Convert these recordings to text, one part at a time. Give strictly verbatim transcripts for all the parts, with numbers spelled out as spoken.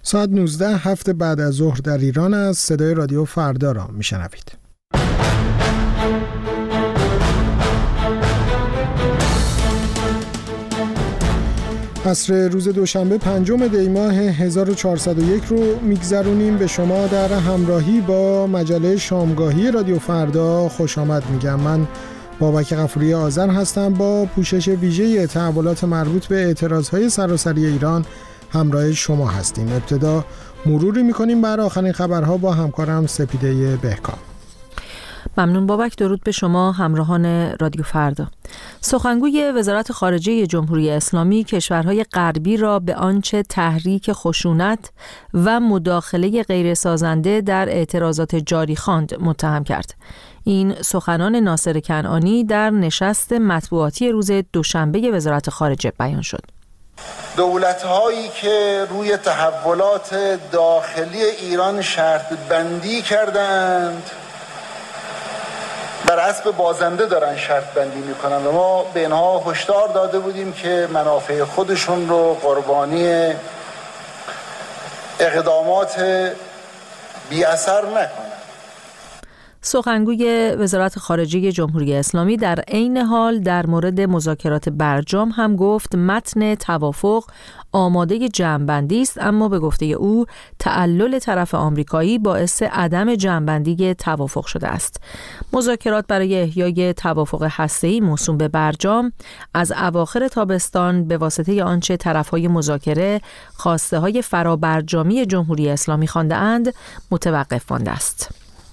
ساعت نوزده هفت بعد از ظهر در ایران از صدای رادیو فردا را میشنوید. عصر روز دوشنبه پنجم دی ماه هزار و چهارصد و یک رو میگذرونیم. به شما در همراهی با مجله شامگاهی رادیو فردا خوش آمد میگم. من بابک غفوری آذر هستم. با پوشش ویژه تحولات مربوط به اعتراضهای سراسری ایران همراه شما هستیم. ابتدا مروری میکنیم بر آخرین خبرها با همکارم سپیده بهکام. ممنون بابک. درود به شما همراهان رادیو فردا. سخنگوی وزارت خارجه جمهوری اسلامی کشورهای غربی را به آنچه تحریک خشونت و مداخله غیر سازنده در اعتراضات جاری خواند متهم کرد. این سخنان ناصر کنعانی در نشست مطبوعاتی روز دوشنبه وزارت خارجه بیان شد. دولت‌هایی که روی تحولات داخلی ایران شرط بندی کردند بر اسب بازنده دارن شرط بندی میکنن و ما به اینها هشدار داده بودیم که منافع خودشون رو قربانی اقدامات بی اثر نکنن. سخنگوی وزارت خارجه جمهوری اسلامی در عین حال در مورد مذاکرات برجام هم گفت متن توافق آماده جمع‌بندی است، اما به گفته او تعلل طرف آمریکایی باعث عدم جمع‌بندی توافق شده است. مذاکرات برای احیای توافق هسته‌ای موسوم به برجام از اواخر تابستان به واسطه آنچه طرف‌های مذاکره خواسته‌های فرابرجامی جمهوری اسلامی خوانده‌اند متوقف مانده است.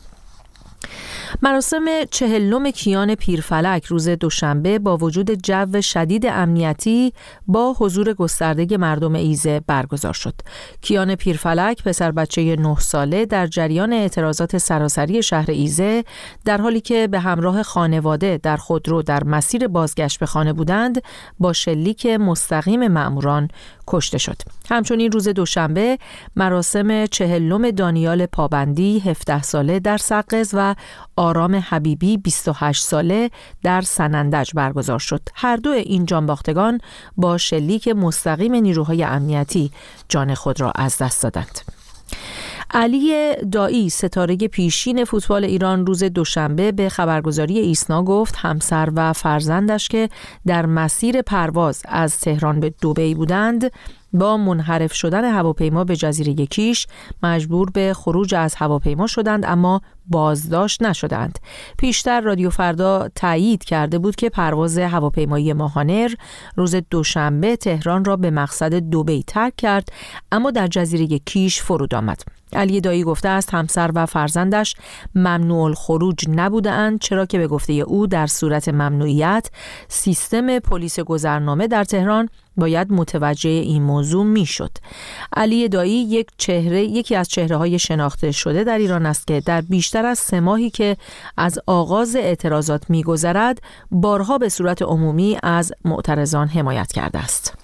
مراسم چهلم کیان پیرفلک روز دوشنبه با وجود جو شدید امنیتی با حضور گسترده مردم ایزه برگزار شد. کیان پیرفلک پسر بچه نه ساله در جریان اعتراضات سراسری شهر ایزه در حالی که به همراه خانواده در خودرو در مسیر بازگشت به خانه بودند با شلیک مستقیم مأموران کشته شد. همچنین روز دوشنبه مراسم چهلم دانیال پابندی هفده ساله در سقز و آرام حبیبی بیست و هشت ساله در سنندج برگزار شد. هر دو این جانباختگان با شلیک مستقیم نیروهای امنیتی جان خود را از دست دادند. علی دایی ستاره پیشین فوتبال ایران روز دوشنبه به خبرگزاری ایسنا گفت همسر و فرزندش که در مسیر پرواز از تهران به دبی بودند با منحرف شدن هواپیما به جزیره کیش مجبور به خروج از هواپیما شدند اما بازداشت نشدند. پیشتر رادیو فردا تایید کرده بود که پرواز هواپیمایی ماهانر روز دوشنبه تهران را به مقصد دبی ترک کرد اما در جزیره کیش فرود آمد. علی دایی گفته است همسر و فرزندش ممنوع الخروج نبودند، چرا که به گفته او در صورت ممنوعیت سیستم پلیس گذرنامه در تهران باید متوجه این موضوع میشد. علی دایی یک چهره یکی از چهره‌های شناخته شده در ایران است که در بیشتر از سه ماهی که از آغاز اعتراضات می‌گذرد بارها به صورت عمومی از معترضان حمایت کرده است.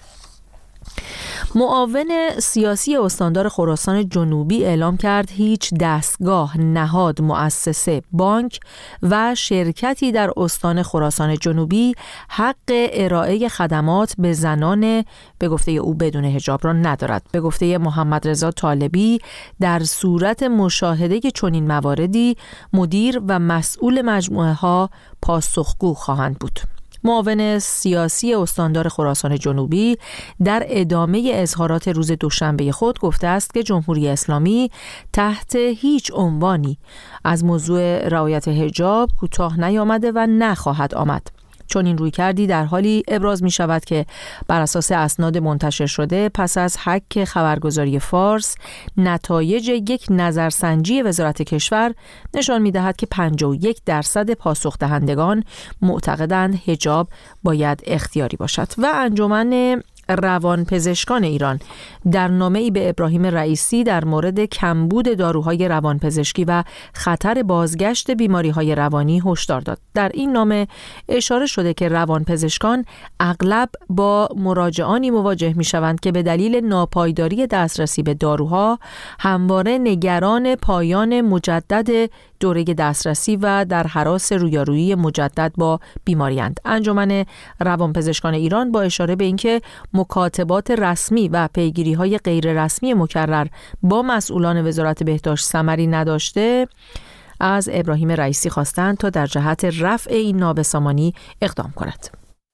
معاون سیاسی استاندار خراسان جنوبی اعلام کرد هیچ دستگاه، نهاد، مؤسسه، بانک و شرکتی در استان خراسان جنوبی حق ارائه خدمات به زنان به گفته او بدون حجاب را ندارد. به گفته محمد رضا طالبی در صورت مشاهده چنین مواردی مدیر و مسئول مجموعه ها پاسخگو خواهند بود. معاون سیاسی استاندار خراسان جنوبی در ادامه اظهارات روز دوشنبه خود گفته است که جمهوری اسلامی تحت هیچ عنوانی از موضوع رعایت حجاب کوتاه نیامده و نخواهد آمد. چون این روی کردی در حالی ابراز می شود که بر اساس اسناد منتشر شده پس از حک خبرگزاری فارس نتایج یک نظرسنجی وزارت کشور نشان می دهد که پنجاه و یک درصد پاسخ دهندگان معتقدند حجاب باید اختیاری باشد. و انجمن روانپزشکان ایران در نامه‌ای به ابراهیم رئیسی در مورد کمبود داروهای روانپزشکی و خطر بازگشت بیماری‌های روانی هشدار داد. در این نامه اشاره شده که روانپزشکان اغلب با مراجعانی مواجه می‌شوند که به دلیل ناپایداری دسترسی به داروها همواره نگران پایان مجدد دوره دسترسی و در هراس رویارویی مجدد با بیماری‌اند. انجمن روانپزشکان ایران با اشاره به اینکه مکاتبات رسمی و پیگیری هماهنگی‌های غیررسمی مکرر با مسئولان وزارت بهداشت ثمری نداشته، از ابراهیم رئیسی خواستند تا در جهت رفع این نابسامانی اقدام کند.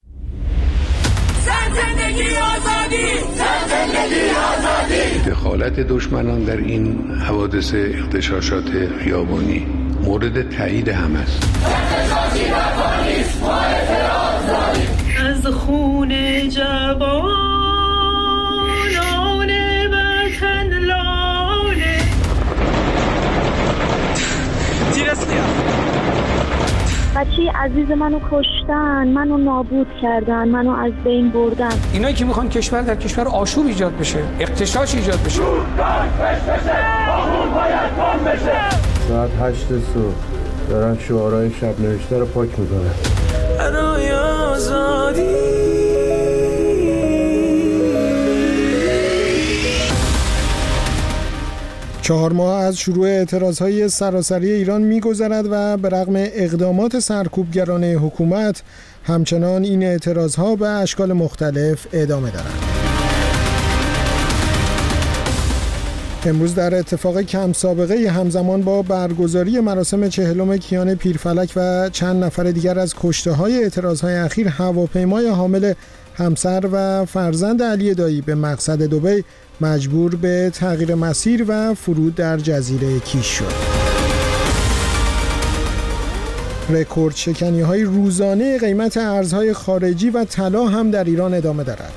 زندگی آزادی، زندگی آزادی. دخالت دشمنان در این حوادث اغتشاشات خیابانی مورد تایید همه است. از خون جوانان وطن لاله. بچه عزیز منو کشتن، منو نابود کردن، منو از بین بردن. اینایی که میخوان کشور در کشور آشوب ایجاد بشه، اغتشاش ایجاد بشه. ساعت هشت صبح دارن شعارهای شب نوشته رو پاک میکنن. برای آزادی. چهار ماه از شروع اعتراضهای سراسری ایران می‌گذرد و به رغم اقدامات سرکوبگرانه حکومت همچنان این اعتراضها به اشکال مختلف ادامه دارند. امروز در اتفاق کم سابقه همزمان با برگزاری مراسم چهلم کیان پیرفلک و چند نفر دیگر از کشته‌های اعتراضهای اخیر، هواپیمای حامل همسر و فرزند علی دایی به مقصد دبی مجبور به تغییر مسیر و فرود در جزیره کیش شد. رکورد شکنی‌های روزانه قیمت ارزهای خارجی و طلا هم در ایران ادامه دارد.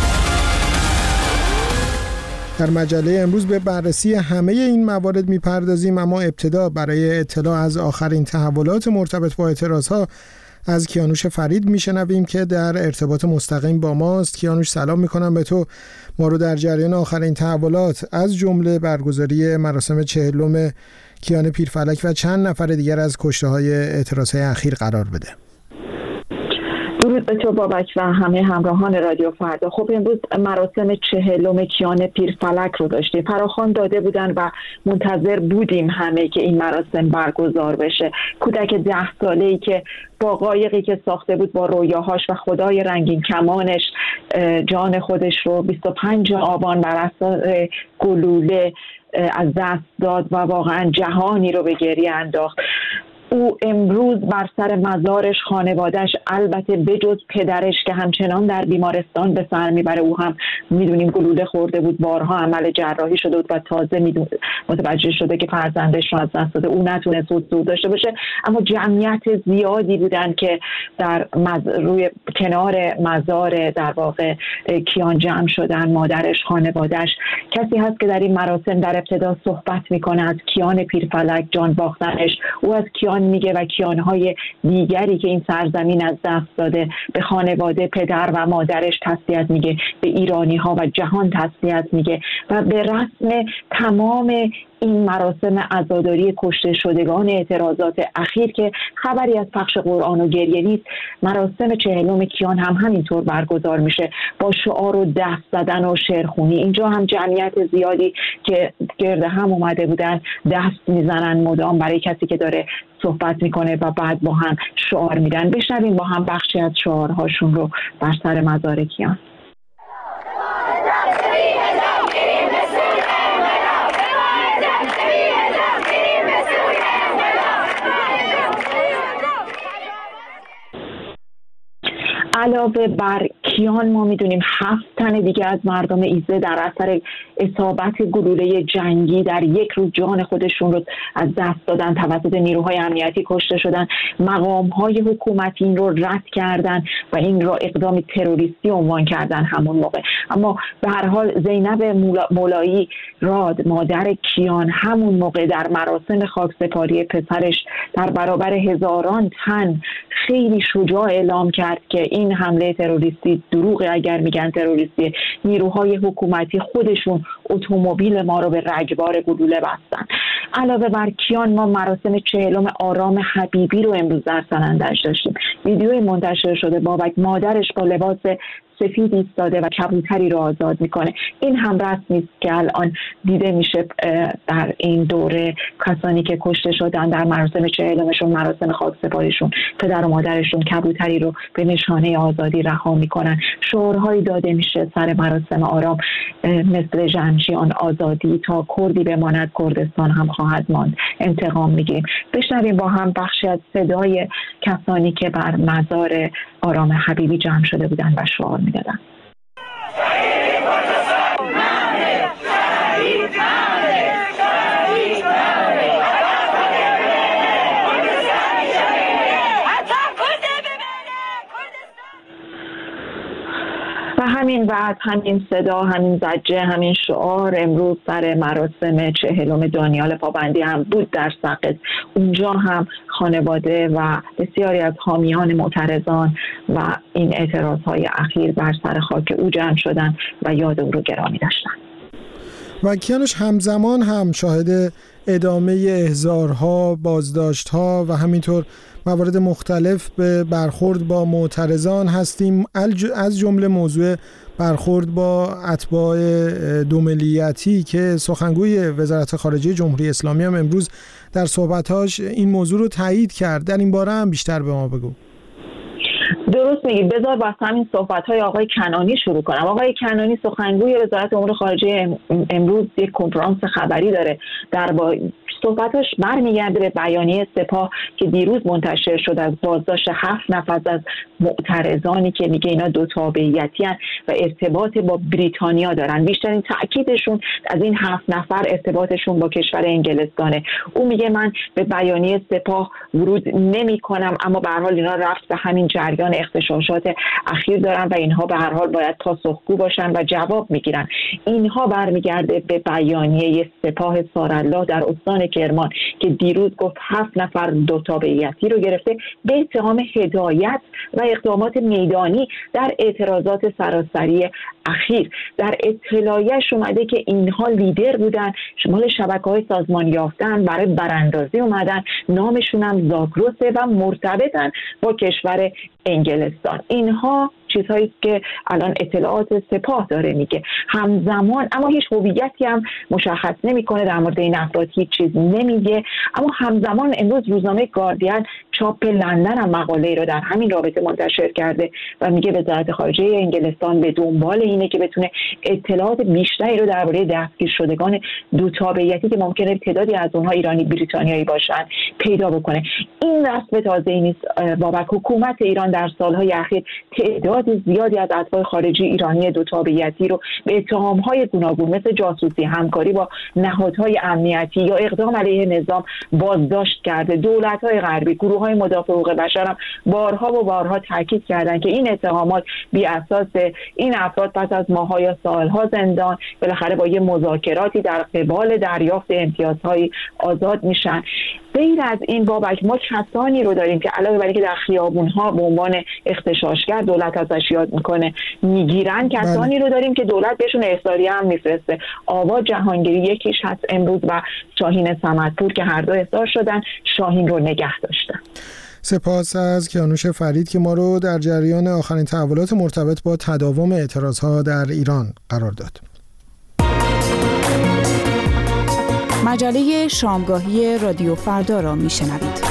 در مجله امروز به بررسی همه این موارد می‌پردازیم، اما ابتدا برای اطلاع از آخرین تحولات مرتبط با اعتراضها از کیانوش فرید میشنویم که در ارتباط مستقیم با ماست. کیانوش سلام میکنم به تو. ما رو در جریان آخرین تحولات از جمله برگزاری مراسم چهلم کیان پیرفلک و چند نفر دیگر از کشته‌های اعتراضهای اخیر قرار بده. درود به تو بابک و همه همراهان رادیو فردا. خب امروز مراسم چهلم کیان پیرفلک رو داشتیم. فراخوان داده بودن و منتظر بودیم همه که این مراسم برگزار بشه. کودک ده ساله‌ای که با قایقی که ساخته بود با رویاهاش و خدای رنگین کمانش جان خودش رو بیست و پنجم آبان بر اثر گلوله از دست داد و واقعا جهانی رو به گریه انداخت. او امروز بر سر مزارش خانواده‌اش، البته بجز پدرش که همچنان در بیمارستان به سر میبره، او هم میدونیم گلوله خورده بود، بارها عمل جراحی شده بود و تازه میدون متوجه شده که فرزندش رو از دست داده، او نتونست حضور داشته باشه. اما جمعیت زیادی بودن که در مز... روی کنار مزار در واقع کیان جمع شدن. مادرش، خانواده‌اش. کسی هست که در این مراسم در ابتدا صحبت میکنه از کیان پیرفلک، جان باختنش. او از کیان میگه و کیانهای دیگری که این سرزمین از دست داده. به خانواده پدر و مادرش تسلیت میگه، به ایرانی ها و جهان تسلیت میگه و به رسم تمام این مراسم عزاداری کشته شدگان اعتراضات اخیر که خبری از پخش قرآن و گریه نیست، مراسم چهلم کیان هم همینطور برگزار میشه با شعار و دست زدن و شعرخوانی. اینجا هم جمعیت زیادی که گرد هم اومده بودن دست میزنن مدام برای کسی که داره صحبت میکنه و بعد با هم شعار میدن. بشنویم با هم بخشی از شعارهاشون رو بر سر مزار کیان. علاوه بر کیان ما میدونیم هفت تن دیگه از مردم ایزه در اثر اصابت گلوله جنگی در یک روز جان خودشون رو از دست دادن، توسط نیروهای امنیتی کشته شدن. مقام‌های حکومتی این رو رد کردن و این را اقدام تروریستی عنوان کردن همون موقع. اما به هر حال زینب مولایی راد، مادر کیان، همون موقع در مراسم خاکسپاری پسرش در برابر هزاران تن خیلی شجاع اعلام کرد که این حمله تروریستی دروغه. اگر میگن تروریستی، نیروهای حکومتی خودشون اتومبیل ما رو به رگبار گلوله بستن. علاوه بر کیان ما مراسم چهلم آرام حبیبی رو امروز در سنندج داشتیم. ویدیوی منتشر شده بابک، مادرش با لباس سفید ایستاده و کبوتری رو آزاد میکنه. این هم رسمی است که الان دیده میشه در این دوره کسانی که کشته شدن در مراسم چهلمشون، مراسم خاکسپاریشون، پدر و مادرشون کبوتری رو به نشانه آزادی رها میکنن. شعارهایی داده میشه سر مراسم آرام مثل جمشیان آزادی، تا کردی بماند کردستان هم خواهد ماند، انتقام میگیریم. بشنویم با هم بخشی از صدای کسانی که بر مزار آرام حبیبی جمع شده بودن و شعار میدادن. و همین وعد، همین صدا، همین زجه، همین شعار امروز سر مراسم چهلم دانیال پابندی هم بود در سقز. اونجا هم خانواده و بسیاری از حامیان معترضان و این اعتراضهای اخیر بر سر خاک او جمع شدن و یاد او رو گرامی داشتن. و کیانوش همزمان هم شاهد ادامه احضارها، بازداشتها و همینطور موارد مختلف به برخورد با معترضان هستیم، از جمله موضوع برخورد با اتباع دوملیتی که سخنگوی وزارت خارجه جمهوری اسلامی هم امروز در صحبتاش این موضوع رو تایید کرد. در این باره هم بیشتر به ما بگو. درست میگی. بذار با همین صحبت‌های آقای کنانی شروع کنم. آقای کنانی سخنگوی وزارت امور خارجه امروز یک کنفرانس خبری داره. در با صحبتاش برمیگرده به بیانیه سپاه که دیروز منتشر شد از بازداشت هفت نفر از معترضانی که میگه اینا دو تابعیتی هستند و ارتباط با بریتانیا دارن. بیشترین تاکیدشون از این هفت نفر ارتباطشون با کشور انگلستانه. او میگه من به بیانیه سپاه ورود نمی کنم، اما به هر حال اینا رفت به همین جریان اغتشاشات اخیر دارن و اینها به هر حال باید پاسخگو باشن و جواب میگیرن. اینها برمیگرده به بیانیه سپاه سارالله در استان کرمان که دیروز گفت هفت نفر دو تابعیتی رو گرفته به اتهام هدایت و اقدامات میدانی در اعتراضات سراسری اخیر. در اطلاعیه‌اش اومده که اینها لیدر بودن، شمال شبکه‌های سازمان یافتن، برای براندازی اومدن، نامشون هم زاگرسه و مرتبطن با کشور انگلستان. اینها چیزهایی است که الان اطلاعات سپاه داره میگه. همزمان اما هیچ هویتی هم مشخص نمیکنه، در مورد این افراد هیچ چیز نمیگه. اما همزمان امروز روزنامه گاردین چاپ لندن هم مقاله رو در همین رابطه منتشر کرده و میگه وزارت خارجه انگلستان به دنبال اینه که بتونه اطلاعات بیشتری رو درباره دستگیر شدگان دو تابعیتی که ممکنه تعدادی از اونها ایرانی بریتانیایی باشن پیدا بکنه. این رسم تازه‌ای نیست بابک. حکومت ایران در سالهای اخیر تعداد زیادی از اتباع خارجی ایرانی دو تابعیتی رو به اتهام‌های گوناگون مثل جاسوسی، همکاری با نهادهای امنیتی یا اقدام علیه نظام بازداشت کرده. دولت‌های غربی، گروه‌های مدافع حقوق بشر هم بارها و بارها تاکید کردند که این اتهامات بی اساسه. این افراد پس از ماه‌ها یا سال‌ها زندان بالاخره با یه مذاکراتی در قبال دریافت امتیازهای آزاد میشن. غیر از این بابک ما کسانی رو داریم که علاوه بر اینکه در خیابون‌ها به عنوان اغتشاشگر دولت ازش یاد میکنه میگیرن، کسانی رو داریم که دولت بهشون احضاریه هم میفرسته. آوا جهانگیری یکیش هست امروز و شاهین صمدپور که هر دو احضار شدن، شاهین رو نگه داشتن. سپاس از کیانوش فرید که ما رو در جریان آخرین تحولات مرتبط با تداوم اعتراضها در ایران قرار داد. مجله شامگاهی رادیو فردا را میشنوید.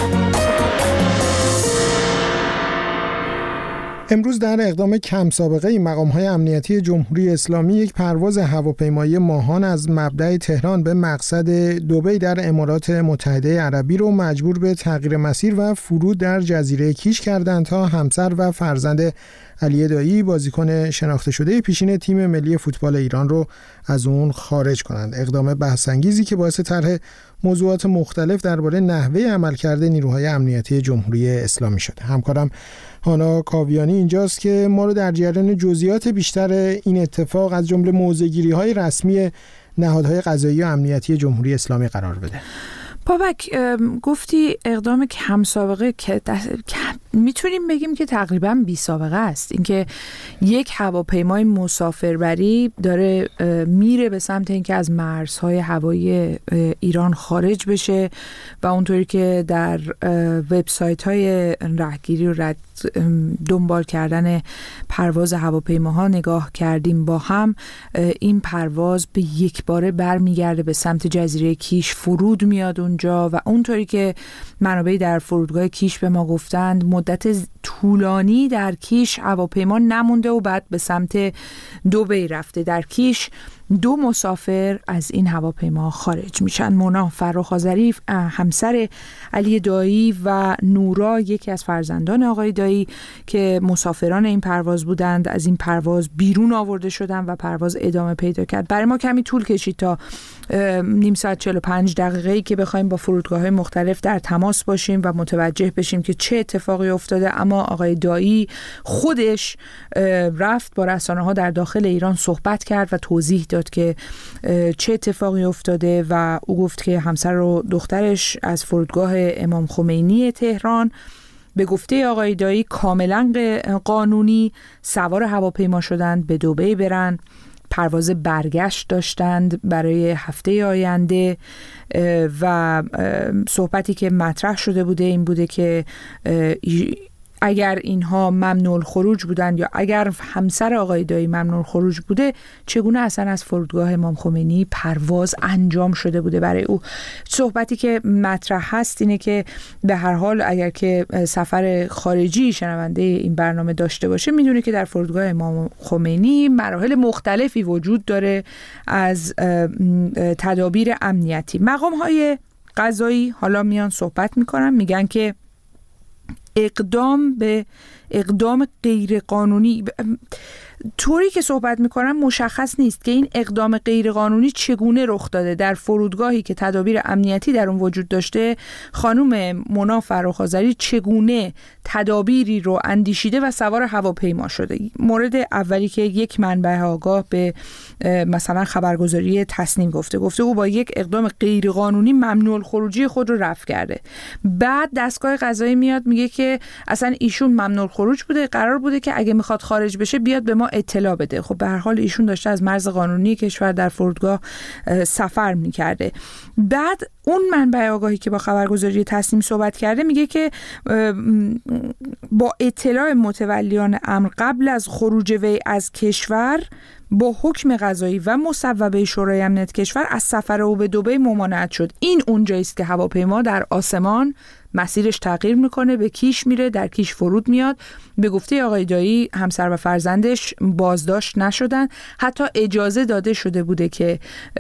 امروز در اقدام کم سابقه ای مقام‌های امنیتی جمهوری اسلامی یک پرواز هواپیمایی ماهان از مبدأ تهران به مقصد دبی در امارات متحده عربی رو مجبور به تغییر مسیر و فرود در جزیره کیش کردند تا همسر و فرزند علی دایی بازیکن شناخته شده پیشین تیم ملی فوتبال ایران رو از اون خارج کنند. اقدام بحث‌انگیزی که باعث طرح موضوعات مختلف درباره نحوه عملکرد نیروهای امنیتی جمهوری اسلامی شد. همکارم هانا کاویانی اینجاست که ما رو در جریان جزئیات بیشتر این اتفاق از جمله موضع‌گیری‌های رسمی نهادهای قضایی و امنیتی جمهوری اسلامی قرار بده. بابک، گفتی اقدام کم سابقه که میتونیم بگیم که تقریبا بی سابقه است. اینکه یک هواپیمای مسافربری داره میره به سمت اینکه از مرزهای هوایی ایران خارج بشه و اونطوری که در وبسایت های رهگیری و رد دنبال کردن پرواز هواپیماها نگاه کردیم با هم، این پرواز به یک باره برمیگرده به سمت جزیره کیش، فرود میاد اونجا و اونطوری که منابعی در فرودگاه کیش به ما گفتند مدت طولانی در کیش هواپیما نمونده و بعد به سمت دبی رفته. در کیش دو مسافر از این هواپیما خارج میشن. مونا فرخ آذری همسر علی دایی و نورا یکی از فرزندان آقای دایی که مسافران این پرواز بودند از این پرواز بیرون آورده شدن و پرواز ادامه پیدا کرد. برای ما کمی طول کشید تا نیم ساعت چهل و پنج دقیقه‌ای که بخوایم با فرودگاه‌های مختلف در تماس باشیم و متوجه بشیم که چه اتفاقی افتاده، اما آقای دایی خودش رفت با رسانه‌ها در داخل ایران صحبت کرد و توضیح داد که چه اتفاقی افتاده و او گفت که همسر و دخترش از فرودگاه امام خمینی تهران به گفته آقای دایی کاملا قانونی سوار هواپیما شدند به دبی برن. پرواز برگشت داشتند برای هفته آینده و صحبتی که مطرح شده بوده این بوده که اگر اینها ممنوع الخروج بودند یا اگر همسر آقای دایی ممنوع الخروج بوده، چگونه اصلا از فرودگاه امام خمینی پرواز انجام شده بوده برای او. صحبتی که مطرح هست اینه که به هر حال اگر که سفر خارجی شنونده این برنامه داشته باشه میدونه که در فرودگاه امام خمینی مراحل مختلفی وجود داره از تدابیر امنیتی. مقام‌های قضایی حالا میان صحبت میکنن، میگن که اقدام به اقدام غیر قانونی طوری که صحبت میکنم مشخص نیست که این اقدام غیر قانونی چگونه رخ داده. در فرودگاهی که تدابیر امنیتی در اون وجود داشته، خانم مونا فرخ آذری چگونه تدابیری رو اندیشیده و سوار هواپیما شده. مورد اولی که یک منبع آگاه به مثلا خبرگزاری تصنیم گفته گفته او با یک اقدام غیر قانونی ممنوع الخروجی خود رو رفع کرده. بعد دستگاه قضایی میاد میگه که اصلا ایشون ممنوع الخروج بوده، قرار بوده که اگه میخواد خارج بشه بیاد به ما اطلاع بده. خب به هر حال ایشون داشته از مرز قانونی کشور در فرودگاه سفر میکرده. بعد اون منبع آگاهی که با خبرگزاری تصنیم صحبت کرده میگه که با اطلاع متولیان امر قبل از خروج وی از کشور با حکم قضایی و مصوبه شورای امنیت کشور از سفر او به دبی ممانعت شد. این اونجایی است که هواپیما در آسمان مسیرش تغییر میکنه، به کیش میره، در کیش فرود میاد. به گفته آقای دایی همسر و فرزندش بازداشت نشدن، حتی اجازه داده شده بوده که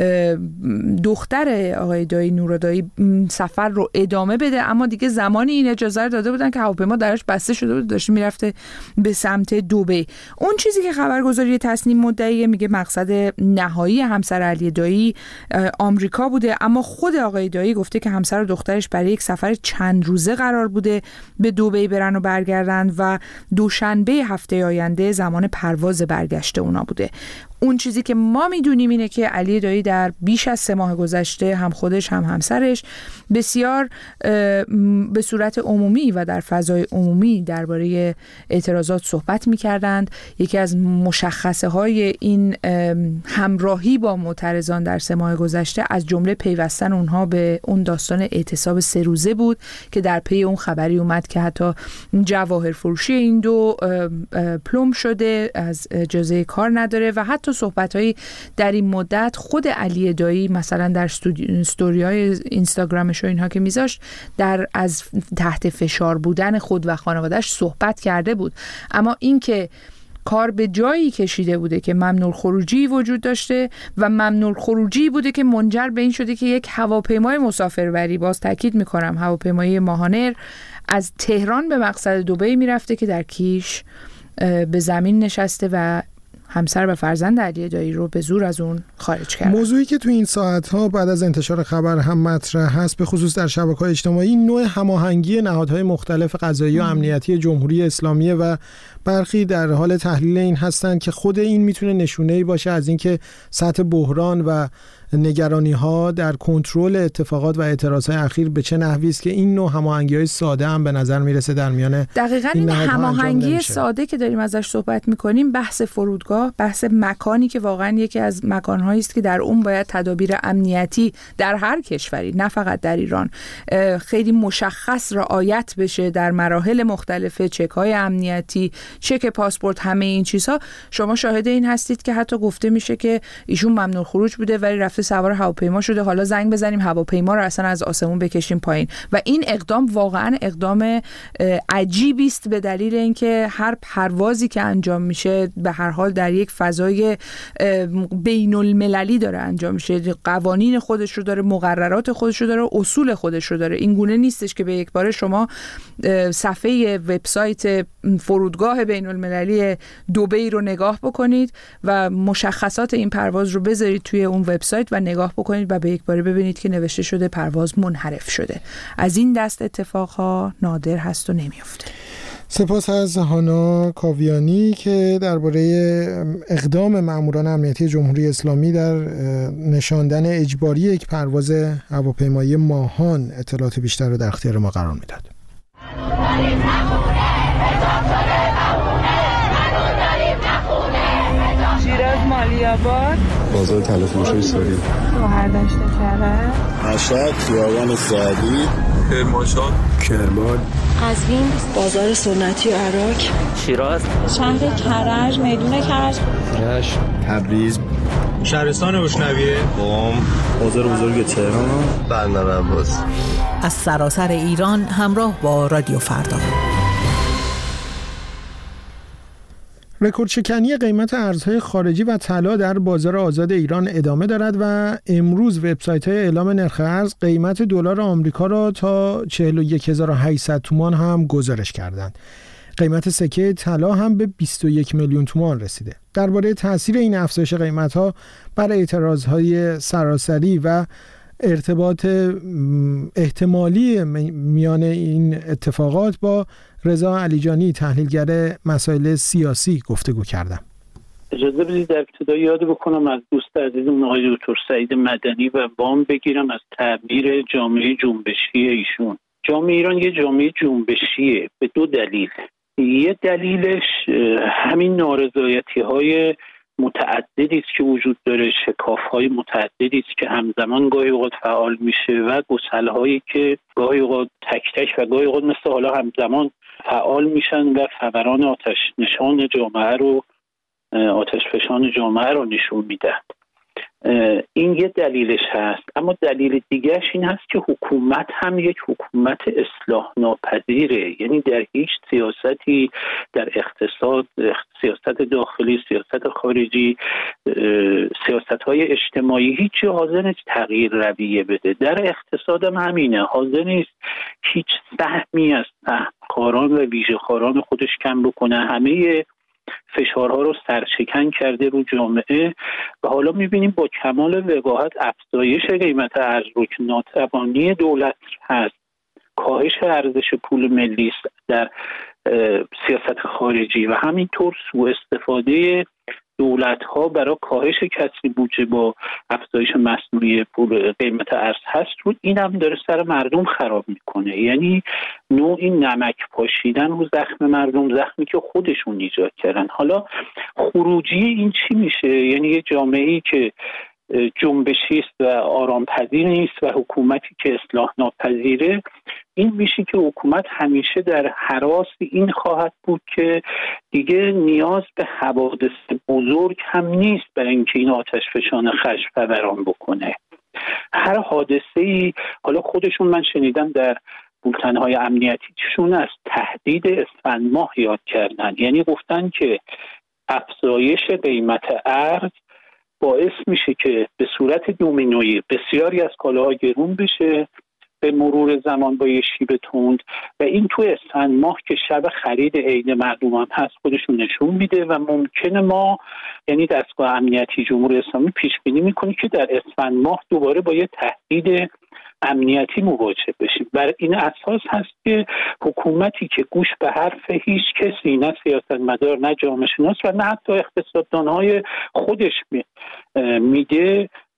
دختر آقای دایی نورا دایی سفر رو ادامه بده، اما دیگه زمانی این اجازه رو داده بودن که هواپیما درش بسته شده بود، داشت میرفته به سمت دبی. اون چیزی که خبرگزاری تصنیم مدعی میگه مقصد نهایی همسر علی دایی آمریکا بوده، اما خود آقای دایی گفته که همسر و دخترش برای یک سفر چند روزه قرار بوده به دبی برن و برگردن و دوشنبه هفته آینده زمان پرواز برگشت اونا بوده. اون چیزی که ما میدونیم اینه که علی دایی در بیش از سه ماه گذشته هم خودش هم همسرش بسیار به صورت عمومی و در فضای عمومی درباره اعتراضات صحبت میکردند. یکی از مشخصه های این همراهی با معترضان در سه ماه گذشته از جمله پیوستن اونها به اون داستان اعتصاب سه روزه بود که در پی اون خبری اومد که حتی جواهر فروشی این دو پلم شده، از اجازه کار نداره و حتی صحبت‌هایی در این مدت خود علی دایی مثلا در استوری‌های اینستاگرامش و اینها که میذاشت در از تحت فشار بودن خود و خانواده‌اش صحبت کرده بود. اما این که کار به جایی کشیده بوده که ممنوع خروجی وجود داشته و ممنوع خروجی بوده که منجر به این شده که یک هواپیمای مسافربری، باز تاکید میکنم هواپیمای ماهانر، از تهران به مقصد دبی میرفته که در کیش به زمین نشسته و همسر و فرزند علی دایی رو به زور از اون خارج کرد. موضوعی که تو این ساعت‌ها بعد از انتشار خبر هم مطرح هست، به خصوص در شبکه‌های اجتماعی، نوع هماهنگی نهادهای مختلف قضایی و امنیتی جمهوری اسلامی و برخی در حال تحلیل این هستند که خود این میتونه نشونه‌ای باشه از اینکه سطح بحران و نگرانی ها در کنترل اتفاقات و اعتراضهای اخیر به چه نحوی است که این نوع هماهنگی‌های ساده هم به نظر میرسه در میان دقیقاً این, این هماهنگی ساده که داریم ازش صحبت میکنیم، بحث فرودگاه، بحث مکانی که واقعاً یکی از مکان‌هایی است که در اون باید تدابیر امنیتی در هر کشوری، نه فقط در ایران، خیلی مشخص رعایت بشه در مراحل مختلف، چک‌های امنیتی، چک پاسپورت، همه این چیزها. شما شاهد این هستید که حتی گفته میشه که ایشون ممنوع خروج بوده ولی رفته سوار هواپیما شده، حالا زنگ بزنیم هواپیما رو اصلا از آسمون بکشیم پایین. و این اقدام واقعا اقدام عجیبی است به دلیل اینکه هر پروازی که انجام میشه به هر حال در یک فضای بین المللی داره انجام میشه، قوانین خودش رو داره، مقررات خودش رو داره، اصول خودش رو داره. این گونه نیستش که به یک باره شما صفحه وبسایت فرودگاه بین المللی دبی رو نگاه بکنید و مشخصات این پرواز رو بذارید توی اون وبسایت و نگاه بکنید و به یک باره ببینید که نوشته شده پرواز منحرف شده. از این دست اتفاقها نادر هست و نمیفته. سپاس از هانا کاویانی که درباره اقدام ماموران امنیتی جمهوری اسلامی در نشاندن اجباری یک پرواز هواپیمایی ماهان اطلاعات بیشتر رو در اختیار ما قرار میداد. شیراز مالی‌آباد، بازار تلفروشی ساری، شهردشت کرج، مشهد خیابان سعدی، کرمانشاه، کرمان، قزوین، بازار سنتی عراق، شیراز، شهر کرج، میدون کرج، رشت، تبریز، شهرستان بشنویه، قم، بازار بزرگ تهران، بندر عباس. از سراسر ایران همراه با رادیو فردا. رکوردشکنی قیمت ارزهای خارجی و طلا در بازار آزاد ایران ادامه دارد و امروز وبسایت‌های اعلام نرخ ارز قیمت دلار آمریکا را تا چهل و یک هزار و هشتصد تومان هم گزارش کردند. قیمت سکه طلا هم به بیست و یک میلیون تومان رسیده. درباره تاثیر این افزایش قیمت‌ها بر اعتراضهای سراسری و ارتباط احتمالی میان این اتفاقات با رضا علیجانی تحلیلگر مسائل سیاسی گفتگو کردم. اجازه بدید در ابتدا یاد بکنم از دوست عزیزم آقای دکتر سعید مدنی و وام بگیرم از تعبیر جامعه جنبشی ایشون. جامعه ایران یه جامعه جنبشیه به دو دلیل. یه دلیلش همین نارضایتی‌های متعددی است که وجود داره، شکاف‌های متعددی است که همزمان گاهی اوقات فعال میشه و گسل‌هایی که گاهی اوقات تک تک و گاهی اوقات مثل حالا همزمان فعال میشن و فوران آتش نشان جامعه رو آتش فشان جامعه رو نشون میدن. این یه دلیلش هست. اما دلیل دیگهش این هست که حکومت هم یک حکومت اصلاح ناپذیره. یعنی در هیچ سیاستی، در اقتصاد، سیاست داخلی، سیاست خارجی، سیاست‌های اجتماعی، هیچ حاضر نیست تغییر رویه بده. در اقتصاد هم همینه، حاضر نیست هیچ سهمی از سهمخواران و ویژه‌خواران خودش کم بکنه. همه فشارها رو سرشکن کرده رو جامعه و حالا میبینیم با کمال وقاحت افزایش قیمت ارز رو که ناتوانی دولت هست، کاهش ارزش پول ملی است در سیاست خارجی و همینطور سوء استفاده دولت‌ها برای کاهش کسری بودجه با افزایش مصنوعی پول قیمت ارز هست رو این هم داره سر مردم خراب میکنه. یعنی نوعی نمک پاشیدن رو زخم مردم، زخمی که خودشون ایجاد کردن. حالا خروجی این چی میشه؟ یعنی یه جامعه‌ای که جنبشی است و آرام پذیر نیست و حکومتی که اصلاح ناپذیره، این میشه که حکومت همیشه در هراس این خواهد بود که دیگه نیاز به حوادث بزرگ هم نیست برای اینکه این آتش فشان خشم فوران بکنه. هر حادثه‌ای، حالا خودشون من شنیدم در بولتن‌های امنیتیشون از تهدید اسفند ماه یاد کردن. یعنی گفتن که افزایش قیمت ارز باعث میشه که به صورت دومینویی بسیاری از کالاها گرون بشه به مرور زمان با یه شیب تند و این تو اسفند ماه که شب خرید عید مردم هم هست خودشون نشون میده و ممکنه ما، یعنی دستگاه امنیتی جمهوری اسلامی پیش بینی میکنه که در اسفند ماه دوباره با یه تهدید امنیتی مواجه بشیم. بر این اساس هست که حکومتی که گوش به حرف هیچ کسی، نه سیاستمدار نه جامعه شناس و نه حتی اقتصاددانهای خودش میده،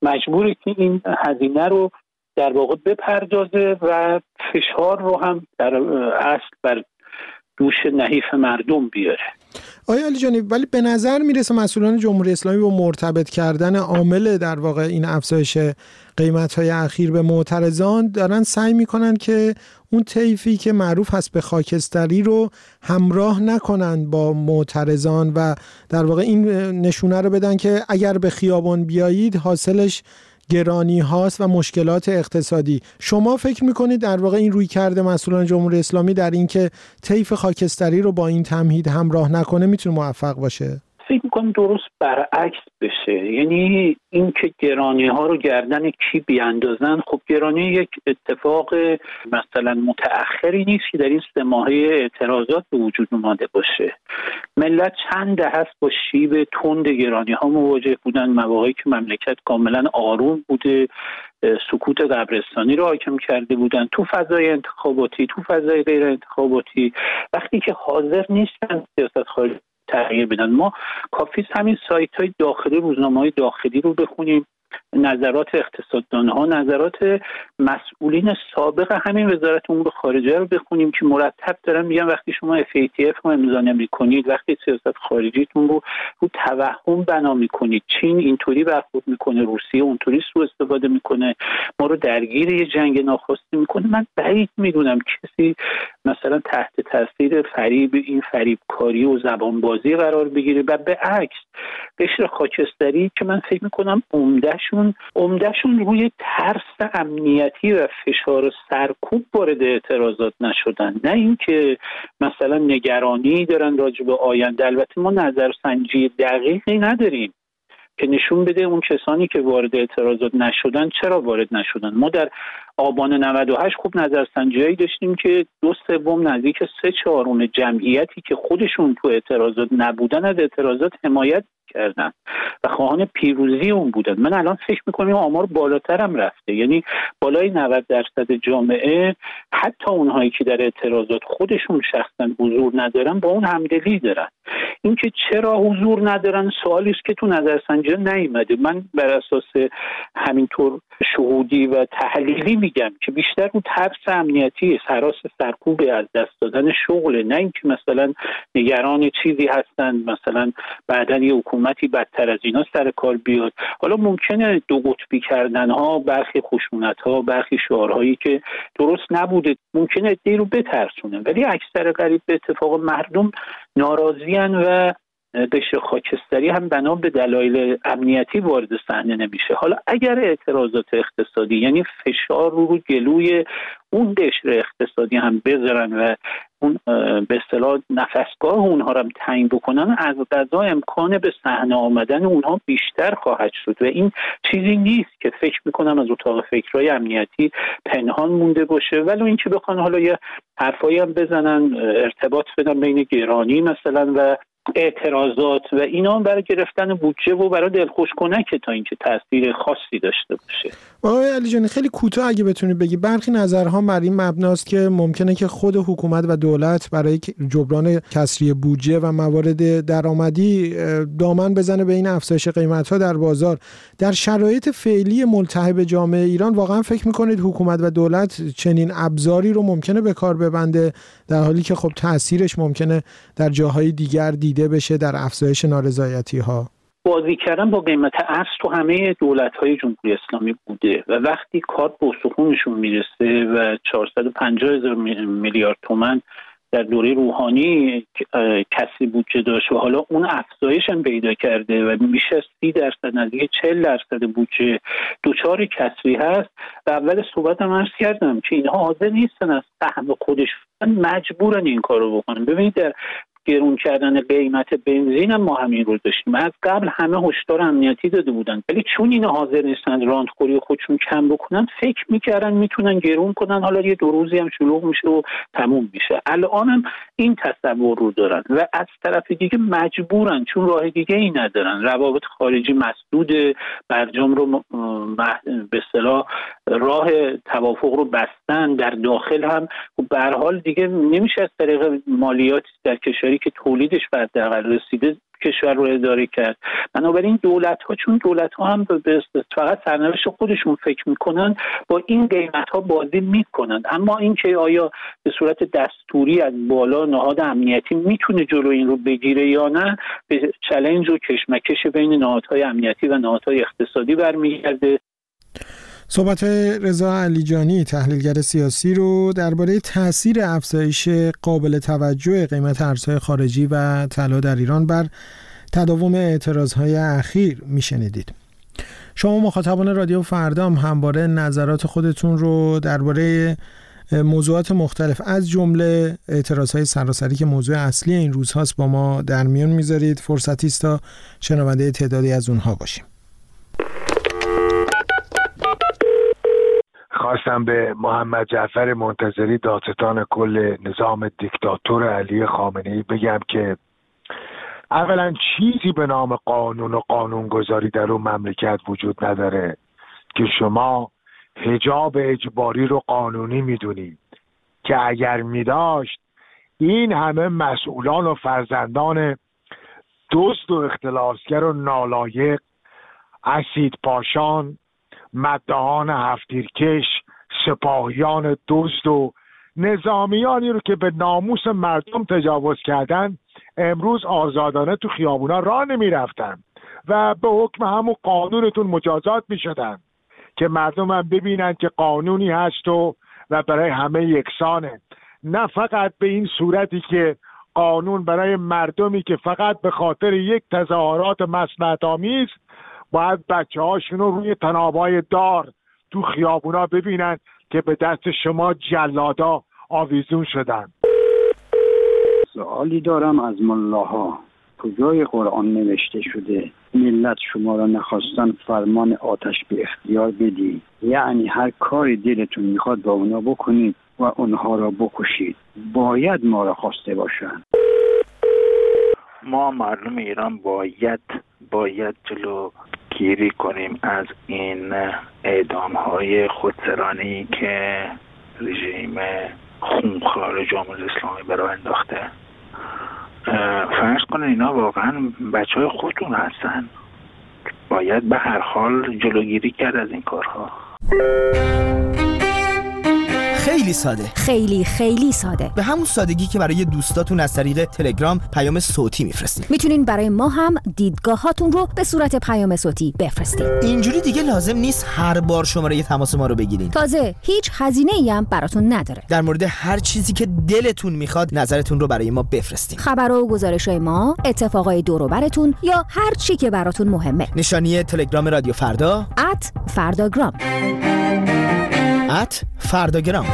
مجبوره که این هزینه رو در واقع بپردازه و فشار رو هم در اصل بر دوش نحیف مردم بیاره. آیا علی جانی، ولی به نظر میرسه مسئولان جمهوری اسلامی با مرتبط کردن عامل در واقع این افزایش قیمت‌های اخیر به معترضان دارن سعی میکنن که اون طیفی که معروف هست به خاکستری رو همراه نکنن با معترضان و در واقع این نشونه رو بدن که اگر به خیابان بیایید حاصلش گرانی هاست و مشکلات اقتصادی. شما فکر میکنید در واقع این روی کرده مسئولان جمهوری اسلامی در این که طیف خاکستری رو با این تمهید همراه نکنه میتونه موفق باشه؟ فکر میکنم درست برعکس بشه. یعنی این که گرانی ها رو گردن کی بیاندازن، خب گرانی یک اتفاق مثلا متأخری نیست که در این سه ماهه اعتراضات به وجود اومده باشه. ملت چند دهه است با شیب تند گرانی ها مواجه بودن، مواقعی که مملکت کاملا آروم بوده، سکوت قبرستانی رو حاکم کرده بودن تو فضای انتخاباتی، تو فضای غیر انتخاباتی. وقتی که حاضر نیستن سیاست خارجی تغییر بدن، ما کافیست همین سایت های داخلی، روزنامه های داخلی رو بخونیم، نظرات اقتصاددان ها، نظرات مسئولین سابق همین وزارت امور خارجه رو بخونیم که مرتب دارن میگن وقتی شما اف ای تی اف رو امضا نمی‌کنید، وقتی سیاست خارجیتون رو رو توهم بنا می‌کنید، چین اینطوری برخورد میکنه، روسیه اونطوری سوء استفاده میکنه، ما رو درگیر یه جنگ ناخواسته میکنه، من بعید میدونم کسی مثلا تحت تاثیر فریب این فریبکاری و زبانبازی قرار بگیره. و به عکس قشر خاکستری که من فکر میکنم عمدهشون عمدهشون روی ترس امنیتی و فشار سرکوب وارد اعتراضات نشدن، نه اینکه مثلا نگرانی دارن راجع به آینده. البته ما نظرسنجی دقیقی نداریم که نشون بده اون کسانی که وارد اعتراضات نشدن چرا وارد نشدن. ما در آبان نود و هشت خوب نظرسنجی‌هایی داشتیم که دو سوم نزدیک سه چهارم جمعیتی که خودشون تو اعتراضات نبودن از اعتراضات حمایت کردن و خواهان پیروزی اون بودن. من الان فکر می‌کنم آمار بالاتر هم رفته، یعنی بالای نود درصد جامعه، حتی اونهایی که در اعتراضات خودشون شخصا حضور ندارن، با اون همدلی دارن. اینکه چرا حضور ندارن سوالی است که تو نظرسنجی نیامده. من بر اساس همینطور شهودی و تحلیلی میگم که بیشتر اون ترس امنیتی، هراس سرکوب، از دست دادن شغل، نه اینکه مثلا نگران چیزی هستن مثلا بعداً یه حکومتی بدتر از اینا سر کار بیاد. حالا ممکنه دو قطبی کردن ها، برخی خشونت ها، برخی شعارهایی که درست نبوده ممکنه عده‌ای رو بترسونه، ولی اکثر قریب به اتفاق مردم ناراضیان و قشر خاکستری هم بنا به دلایل امنیتی وارد صحنه نمیشه. حالا اگر اعتراضات اقتصادی، یعنی فشار رو رو گلوی اون قشر اقتصادی هم بذارن و اون به اصطلاح نفسگاه اونها رو هم تعیین بکنن، از قضا امکان به صحنه آمدن اونها بیشتر خواهد شد و این چیزی نیست که فکر میکنم از اتاق فکرهای امنیتی پنهان مونده باشه. ولی اینکه بخوان حالا یه حرفایی هم بزنن، ارتباط بدن بین گرانی مثلا و اعتراضات و اینا برای گرفتن بودجه و برای دلخوش کنکه تا اینکه تاثیر خاصی داشته باشه. آقای علی جانی، خیلی کوتاه اگه بتونید بگی، برخی نظرها بر این مبناست که ممکنه که خود حکومت و دولت برای جبران کسری بودجه و موارد درآمدی دامن بزنه به این افزایش قیمت‌ها در بازار. در شرایط فعلی ملتهب جامعه ایران واقعا فکر می‌کنید حکومت و دولت چنین ابزاری رو ممکنه به کار ببنده، در حالی که خب تاثیرش ممکنه در جاهای دیگر دیده بشه در افزایش نارضایتی‌ها؟ بازی کردن با قیمت ارز تو همه دولت‌های جمهوری اسلامی بوده و وقتی کار به استخونشون میرسه و چهارصد و پنجاه هزار میلیارد تومان در دوره روحانی کسری بودجه داشت و حالا اون افزایش هم پیدا کرده و بیش از سی درصد، نزدیک چهل درصد بودجه دوچار کسری هست. و اول صحبت هم عرض کردم که اینها حاضر نیستن از سهم خودشون، مجبورن این کارو بکنن. ببینید در گرون کردن قیمت بنزین هم ما همین رو داشتیم. از قبل همه هشدار امنیتی داده بودن، ولی چون اینا حاضر نیستن راندخوری خودشون کم بکنن، فکر میکردن میتونن گرون کنن، حالا یه دو روزی هم شلوغ میشه و تموم میشه. الان هم این تصور رو دارن و از طرف دیگه مجبورن، چون راه دیگه ای ندارن. روابط خارجی مسدود، برجام رو به اصطلاح راه توافق رو بستن، در داخل هم به هر حال دیگه نمیشه از طریق مالیات در کشور کشوری که تولیدش به حداقل رسیده کشور رو اداره کرد. بنابراین دولت‌ها چون دولت‌ها هم به فقط سرنوشت خودشون فکر میکنن با این قیمت‌ها بازی میکنن، اما اینکه آیا به صورت دستوری از بالا نهاد امنیتی میتونه جلو این رو بگیره یا نه، به چالش و کشمکش بین نهادهای امنیتی و نهادهای اقتصادی برمیگرده. صحبت رضا علیجانی تحلیلگر سیاسی رو درباره تاثیر افزایش قابل توجه قیمت ارزهای خارجی و طلا در ایران بر تداوم اعتراضهای اخیر میشنیدید. شما مخاطبان رادیو فردا هم همواره نظرات خودتون رو درباره موضوعات مختلف از جمله اعتراضهای سراسری که موضوع اصلی این روزهاست با ما در میون میذارید. فرصتی است تا شنونده تعدادی از اونها باشیم. خواستم به محمد جعفر منتظری دادستان کل نظام دیکتاتور علی خامنه‌ای بگم که اولا چیزی به نام قانون و قانونگذاری در اون مملکت وجود نداره که شما حجاب اجباری رو قانونی میدونید که اگر میداشت این همه مسئولان و فرزندان دزد و اختلاسگر و نالایق، اسید پاشان، مدهان هفتیرکش، سپاهیان دزد و نظامیانی رو که به ناموس مردم تجاوز کردن امروز آزادانه تو خیابونا راه نمی رفتن و به حکم همون قانونتون مجازات می شدن که مردم هم ببینن که قانونی هست و و برای همه یکسانه، نه فقط به این صورتی که قانون برای مردمی که فقط به خاطر یک تظاهرات مصلحت‌آمیز باید بچه هاشون رو روی تنابای دار تو خیابونا ببینن که به دست شما جلادا آویزون شدن. سوالی دارم از ملاها، کجای قرآن نوشته شده ملت شما را نخواستن فرمان آتش به اختیار بدی؟ یعنی هر کاری دلتون میخواد با اونا بکنید و اونها را بکشید، باید ما را خواسته باشن. ما مردم ایران باید باید جلو گیری کنیم از این اعدام های خودسرانی که رژیم خونخوار جمهوری اسلامی برای انداخته. فرض کنید اینا واقعا بچه های خودتون هستن، باید به هر حال جلوگیری کرد از این کارها. خیلی ساده، خیلی خیلی ساده، به همون سادگی که برای دوستاتون از طریق تلگرام پیام صوتی میفرستید. میتونین برای ما هم دیدگاهاتون رو به صورت پیام صوتی بفرستید. اینجوری دیگه لازم نیست هر بار شماره تماس ما رو بگیرین. تازه هیچ هزینه‌ای هم براتون نداره. در مورد هر چیزی که دلتون میخواد نظرتون رو برای ما بفرستین. خبر و گزارش‌های ما، اتفاقای دور و براتون یا هر چی که براتون مهمه. نشانی تلگرام رادیو فردا ات فرداگرام ات فرداگرام.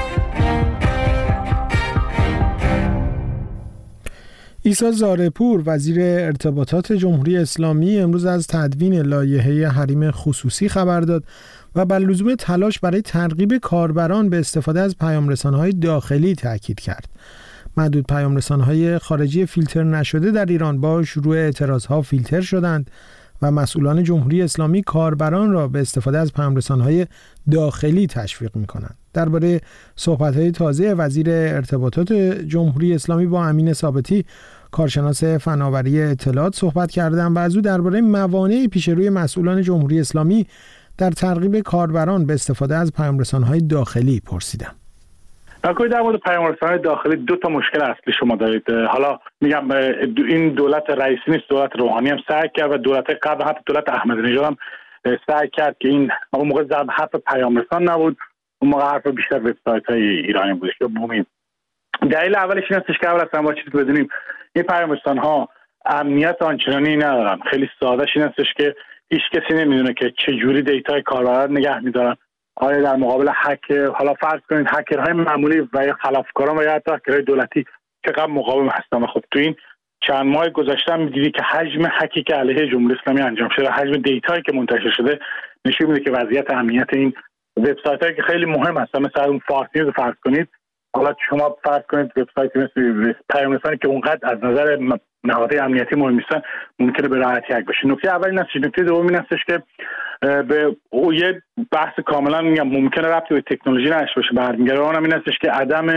عیسی زارپور وزیر ارتباطات جمهوری اسلامی امروز از تدوین لایحه حریم خصوصی خبر داد و بر لزوم تلاش برای ترغیب کاربران به استفاده از پیام‌رسان‌های داخلی تاکید کرد. معدود پیام‌رسان‌های خارجی فیلتر نشده در ایران با شروع اعتراض‌ها فیلتر شدند و مسئولان جمهوری اسلامی کاربران را به استفاده از پیام‌رسان‌های داخلی تشویق می‌کنند. درباره صحبت‌های تازه وزیر ارتباطات جمهوری اسلامی با امین ثابتی، کارشناس فناوری اطلاعات، صحبت کردند و از او درباره موانع پیش روی مسئولان جمهوری اسلامی در ترغیب کاربران به استفاده از پیام‌رسان‌های داخلی پرسیدم. نکنید در مورد پیام‌رسان‌های داخلی دو تا مشکل اصلی شما دارید. حالا میگم این دولت رئیسی نیست، دولت روحانی هم سعی کرد و دولت قبل حتی دولت احمدی نژاد هم سعی کرد که این اون موقع ضرب حرف پیام‌رسان نبود، اون موقع حرف بیشتر وبسایت‌های ایرانی بود که بومید. دلیل اولش این هستش که اول اصلا با چیزی بدونیم این پیام‌رسان‌ها امنیت آنچنانی ندارن. خیلی سادهش این هستش که هیچ کسی نمیدونه که چه جوری دیتای کاربر نگه می‌دارن. آیا در مقابل هک، حالا فرض کنید هکرهای معمولی و یا خلافکاران و یا حتی هکرهای دولتی چقدر مقاوم هستن. خب تو این چند ماه گذشته هم می‌دیدی که حجم هکی که علیه جمهوری اسلامی انجام شده، حجم دیتایی که منتشر شده نشون میده که وضعیت امنیت این وبسایت‌هایی که خیلی مهم هستن مثل اون فارس نیوز فرض کنید، حالا شما فرض کنید وبسایتی مثل پیام‌رسانی که اونقدر از نظر نهادهای امنیتی مهم نیستن ممکنه به راحتی هک بشه. نکته اول این است، نکته دوم این هستش که به او یه بحث کاملا میگم ممکنه ربطی به تکنولوژی نداشته باشه، برمیگره اونم این هستش که عدم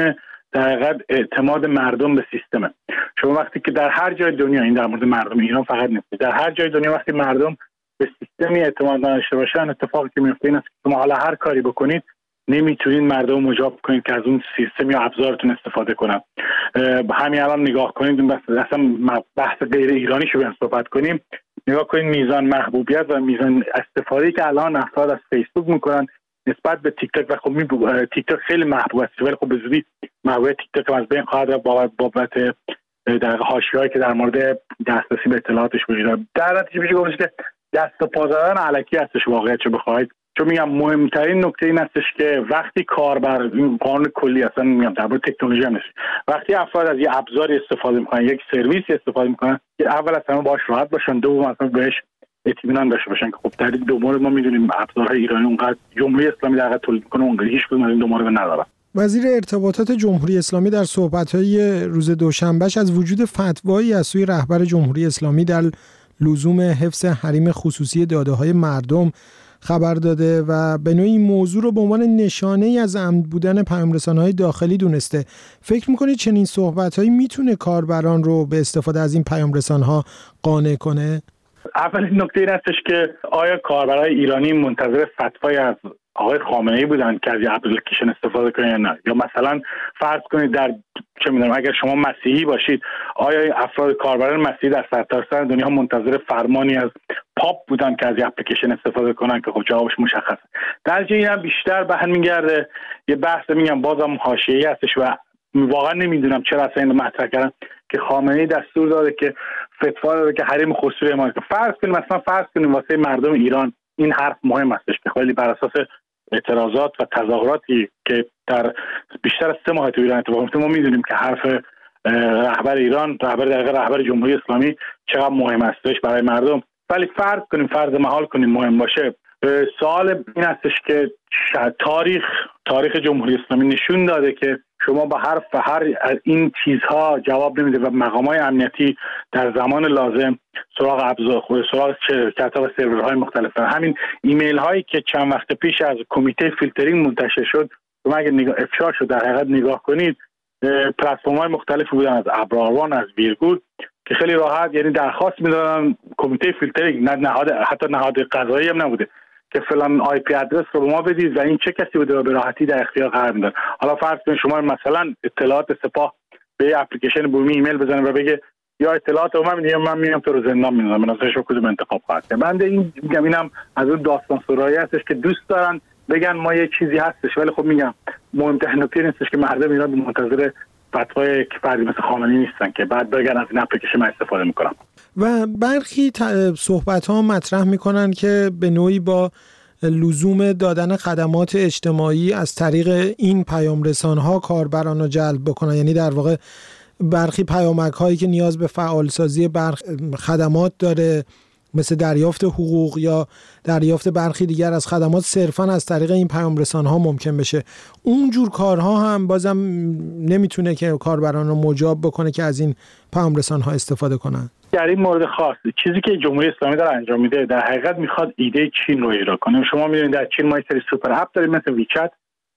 در حقیقت اعتماد مردم به سیستمه. شما وقتی که در هر جای دنیا، این در مورد مردم ایران فقط نیست، در هر جای دنیا وقتی مردم به سیستمی اعتماد نداشته باشن، اتفاقی که میفته این است که شما حالا هر کاری بکنید نمیتونید مردم مجاب کنید که از اون سیستم یا ابزارتون استفاده کنن. همین الان نگاه کنید، بس اصلا بحث غیر ایرانی شو بیان صحبت کنیم، نگاه کنید میزان محبوبیت و میزان استفاده‌ای که الان افراد از فیسبوک میکنن نسبت به تیک تاک. و خب می تیک تاک خیلی محبوب است، ولی خب به زودی محبوبیت تیک تاک از بین خواهد رفت بابت در حاشیه‌ای که در مورد دسترسی به اطلاعاتش وجود داره. در نتیجه میشه گفت که دست و پا زدن الکی هستش واقعیتشو بخواید. چون میگم مهمترین نکته این هستش که وقتی کاربر، این قانون کلی اصلا میگم در مورد تکنولوژی هم نیست، وقتی افراد از یه ابزاری استفاده میکنن، یک سرویسی استفاده میکنن، که اول از همه باهاش راحت باشن، دوم اصلا بهش اطمینان داشته باشن که خب در این دو مورد ما میدونیم ابزارهای ایرانی اونقدر جمهوری اسلامی در واقع تولید میکنه، اونقدر هیچ کدوم از این دو مورد نداره. وزیر ارتباطات جمهوری اسلامی در صحبت‌های روز دوشنبهش از وجود فتوایی از سوی رهبر جمهوری اسلامی در لزوم حفظ حریم خصوصی داده‌های مردم خبر داده و به نوعی این موضوع رو به عنوان نشانه‌ای از عمد بودن پیام‌رسان‌های داخلی دونسته. فکر می‌کنید چنین صحبت‌هایی میتونه کاربران رو به استفاده از این پیام‌رسان‌ها قانع کنه؟ اولین نکته این هستش که آیا کاربرای ایرانی منتظر فتوای از آقای خامنه‌ای بودن که از یه اپلیکیشن استفاده کنن یا نه؟ یا مثلا فرض کنید در چه می‌دونم اگر شما مسیحی باشید، آیا افراد کاربران مسیحی در سرتاسر دنیا منتظر فرمانی از پاپ بودن که از یه اپلیکیشن استفاده کنن؟ که خب جوابش مشخصه. در جای اینم بیشتر برمیگرده یه بحث میگم بازم حاشیه‌ای هستش و واقعا نمیدونم چرا اصلا اینو مطرح کردن که خامنه‌ای دستور داده که فتوا داده که حریم خصوصی ما. فرض کنیم مثلا فرض کنیم واسه مردم ایران این حرف مهم هستش که خیلی بر اساس اعتراضات و تظاهراتی که در بیشتر از سه ماه تو ایران اتفاق افتاد، ما میدونیم که حرف رهبر ایران، رهبر در رهبر جمهوری اسلامی چقدر مهم هستش برای مردم. ولی فرض کنیم فرض محال کنیم مهم باشه، سوال این هستش که تاریخ تاریخ جمهوری اسلامی نشون داده که شما با هر هر این چیزها جواب نمیده و مقامات امنیتی در زمان لازم سراغ ابزار خود سراغ شرکت‌ها و سرورهای مختلف. همین ایمیل هایی که چند وقت پیش از کمیته فیلترینگ منتشر شد، شما اگه نگاه افشا شد در حقیقت نگاه کنید، پلتفرم‌های مختلفی بودن، از ابراروان، از ویرگول، که خیلی راحت یعنی درخواست میدادن کمیته فیلترینگ، نه نهاد حتی نهاد قضایی هم نبوده که فلان آی پی ادرس رو به ما بدید و این چه کسی بوده و به راحتی در اختیار قرار میدن. حالا فرض کنید شما مثلا اطلاعات سپاه به اپلیکیشن بومی ایمیل بزنه و بگه یا اطلاعات رو من میدم من میام تو رو زندان میذارم، مناسبش رو کدوم انتخاب خواهد کرد. من این میگم اینم از اون داستان سرایی هستش که دوست دارن بگن ما یه چیزی هستش، ولی خب میگم مهمترین نکته نیستش که مردم ایران منتظر فتوای فردی مثل خامنه‌ای نیستن که بعد بگن از این اپلیکیشن من استفاده میکنم. و برخی صحبت ها مطرح میکنن که به نوعی با لزوم دادن خدمات اجتماعی از طریق این پیام رسان‌ها کاربران رو جلب بکنن، یعنی در واقع برخی پیامک هایی که نیاز به فعالسازی برخ خدمات داره مثل دریافت حقوق یا دریافت برخی دیگر از خدمات صرفاً از طریق این پیام رسان‌ها ممکن بشه. اونجور کارها هم بازم نمیتونه که کاربران رو مجاب بکنه که از این پیام رسان‌ها استفاده کنن. در این مورد خاص چیزی که جمهوری اسلامی داره انجام میده در حقیقت میخواد ایده چین رو اجرا کنه. شما میدونید در چین ما یک سری سوپر اپ داریم مثل ویچت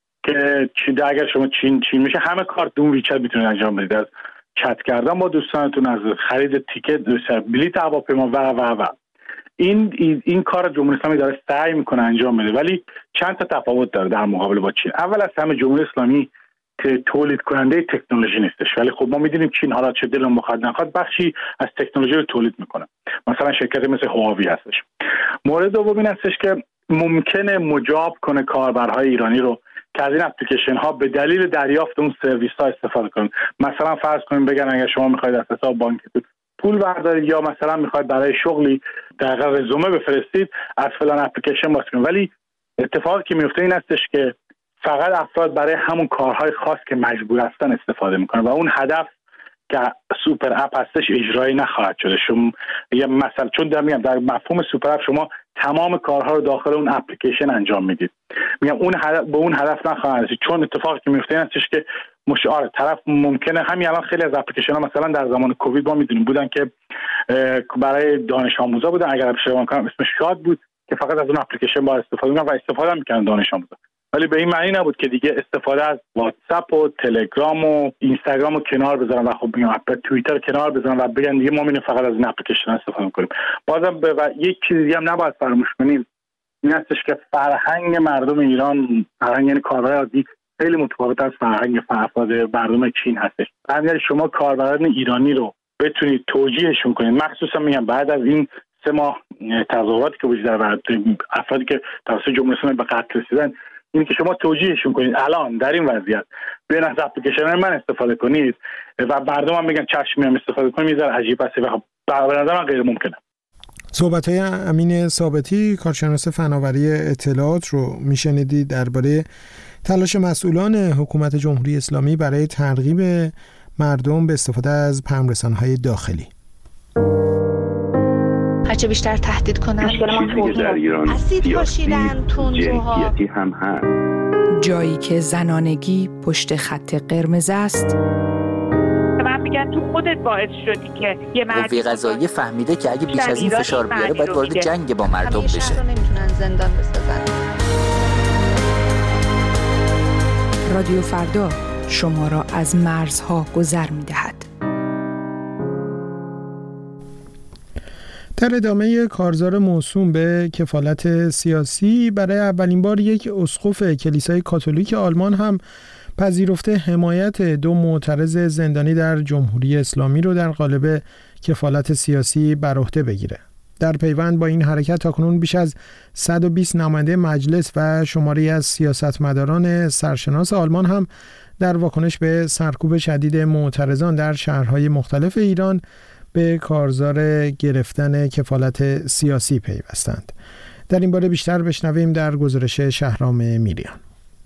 که اگر شما چین چین میشه همه کار دون ویچت میتونید انجام بدید، از چت کردن با دوستانتون، از خرید تیکت، بلیط هواپیما و و و این این کار جمهوری اسلامی داره سعی میکنه انجام بده، ولی چند تا تفاوت داره در مقابل با چین. اول از همه جمهوری اسلامی تولید کننده تکنولوژی نیستش، ولی خب ما میدونیم چین حالا چه دلم بخواد نخواد بخشی از تکنولوژی رو تولید میکنه، مثلا شرکتی مثل هواوی هستش. مورد دوم این هستش که ممکنه مجاب کنه کاربرهای ایرانی رو که از این اپلیکیشن ها به دلیل دریافت اون سرویس ها استفاده کنن. مثلا فرض کنیم بگن اگر شما میخواید از حساب بانکیتون پول بردارید یا مثلا میخواید برای شغلی در رزومه بفرستید از فلان اپلیکیشن باز کنید، ولی اتفاقی که میفته این هستش که فقط افراد برای همون کارهای خاص که مجبور هستن استفاده میکنن و اون هدف که سوپر اپ هستش اجرایی نخواهد شده. شما یه مثلا چون در میگم در مفهوم سوپر اپ شما تمام کارها رو داخل اون اپلیکیشن انجام میدید، میگم اون هدف به اون هدف نخواهد رسید، چون اتفاقی که میفته این هستش که مشعار طرف ممکنه همین الان خیلی از اپلیکیشن ها مثلا در زمان کووید ما میدونیم بودن که برای دانش آموزا بودن، اگر اشتباه نکنم اسمش شاد بود که فقط از اون اپلیکیشن با استفاده می‌کردن و استفاده می‌کردن دانش آموزا، ولی به این معنی نبود که دیگه استفاده از واتساپ و تلگرام و اینستاگرام رو کنار بذارن و خب بگم توییتر کنار بذارن و بگن دیگه ما می‌بینیم فقط از این اپلیکیشن استفاده می‌کنیم. بازم به و یک چیز دیگه هم نباید فراموش کنیم، این هستش که فرهنگ مردم ایران، فرهنگ یعنی کاربر عادی، خیلی متفاوت از فرهنگ افراد مردم چین هستش. اگر شما کاربران ایرانی رو بتونید توجیهشون کنید، مخصوصا میگم بعد از این سه ماه تظاهراتی که وجود داره، افرادی که توسط جمهوری اسلامی به قتل رسیدن، این که شما توجیهشون کنید الان در این وضعیت بیاین از اپلیکیشن من استفاده کنید و مردم هم میگن چشم میام استفاده کنید، میذاره عجیب است و به نظر من غیر ممکنه. صحبت‌های امین ثابتی کارشناس فناوری اطلاعات رو میشنیدید درباره تلاش مسئولان حکومت جمهوری اسلامی برای ترغیب مردم به استفاده از پیام‌رسان‌های داخلی. هرچه بیشتر تهدید کنن در ایران اسید پاشیدن تندروها هم هست. جایی که زنانگی پشت خط قرمز است، من میگن تو خودت باعث شدی که یه مردی قوه قضاییه فهمیده که اگه بیش از این فشار بیاره باید وارد جنگ با مردم بشه. همیشه رو نمیتونن زندان بسازن. رادیو فردا شما را از مرزها گذر می‌دهد. در ادامه کارزار موسوم به کفالت سیاسی، برای اولین بار یک اسقف کلیسای کاتولیک آلمان هم پذیرفته حمایت دو معترض زندانی در جمهوری اسلامی رو در قالب کفالت سیاسی بر عهده بگیره. در پیوند با این حرکت تاکنون بیش از صد و بیست نماینده مجلس و شماری از سیاستمداران سرشناس آلمان هم در واکنش به سرکوب شدید معترضان در شهرهای مختلف ایران به کارزار گرفتن کفالت سیاسی پیوستند. در این باره بیشتر بشنویم در گزارش شهرام میریان.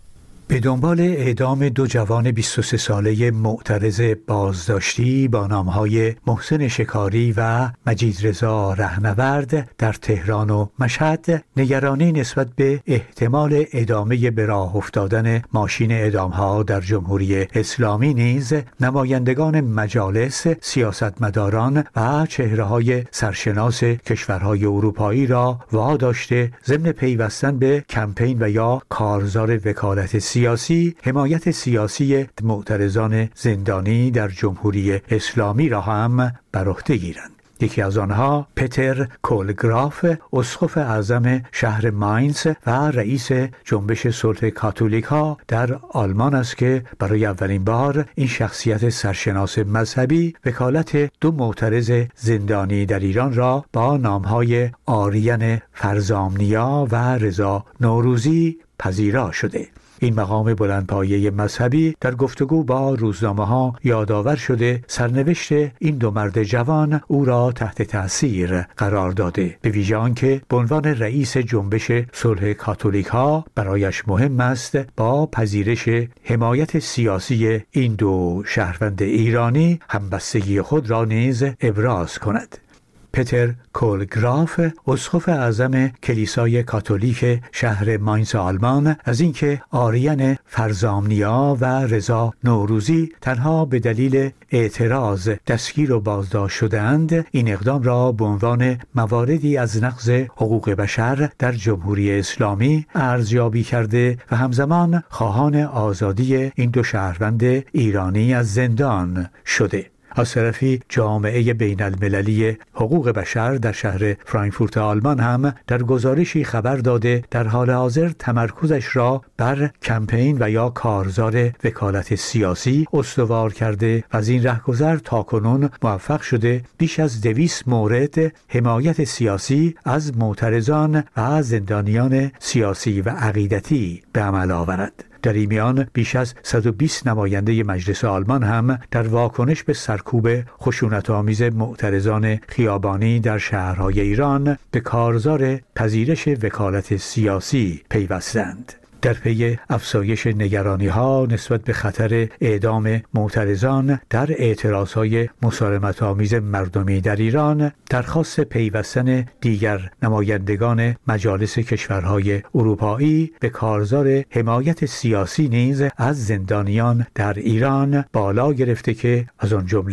به دنبال اعدام دو جوان بیست و سه ساله معترض بازداشتی با نامهای محسن شکاری و مجید رضا رهنورد در تهران و مشهد، نگرانی نسبت به احتمال ادامه به راه افتادن ماشین اعدامها در جمهوری اسلامی نیز نمایندگان مجالس، سیاستمداران و چهره‌های سرشناس کشورهای اروپایی را واداشته ضمن پیوستن به کمپین و یا کارزار وکالت سیاسی سیاسی حمایت سیاسی معترضان زندانی در جمهوری اسلامی را هم بر عهده گیرند. یکی از آنها پتر کولگراف، اسقف اعظم شهر ماینز و رئیس جنبش صلح کاتولیک‌ها در آلمان است که برای اولین بار این شخصیت سرشناس مذهبی وکالت دو معترض زندانی در ایران را با نامهای آریان فرزامنیا و رضا نوروزی پذیرا شده. این مقام بلندپایه مذهبی در گفتگو با روزنامه‌ها یادآور شده سرنوشت این دو مرد جوان او را تحت تأثیر قرار داده، به ویژه آنکه به عنوان رئیس جنبش صلح کاتولیک‌ها برایش مهم است با پذیرش حمایت سیاسی این دو شهروند ایرانی همبستگی خود را نیز ابراز کند. پتر کولگراف، اسقف اعظم کلیسای کاتولیک شهر ماینز آلمان، از اینکه آریان فرزامنیا و رضا نوروزی تنها به دلیل اعتراض دستگیر و بازداشت شدند، این اقدام را به عنوان مواردی از نقض حقوق بشر در جمهوری اسلامی ارزیابی کرده و همزمان خواهان آزادی این دو شهروند ایرانی از زندان شده. از طرفی جامعه بین المللی حقوق بشر در شهر فرانکفورت آلمان هم در گزارشی خبر داده در حال حاضر تمرکزش را بر کمپین و یا کارزار وکالت سیاسی استوار کرده و از این رهگذر تاکنون موفق شده بیش از دویست مورد حمایت سیاسی از معترضان و زندانیان سیاسی و عقیدتی به عمل آورد. در این میان بیش از صد و بیست نماینده مجلس آلمان هم در واکنش به سرکوب خشونت‌آمیز معترضان خیابانی در شهرهای ایران به کارزار پذیرش وکالت سیاسی پیوستند. در پی افزایش نگرانی‌ها نسبت به خطر اعدام معترضان در اعتراضهای مسالمت‌آمیز مردمی در ایران، درخواست پیوستن دیگر نمایندگان مجالس کشورهای اروپایی به کارزار حمایت سیاسی نیز از زندانیان در ایران بالا گرفته که از آن جمله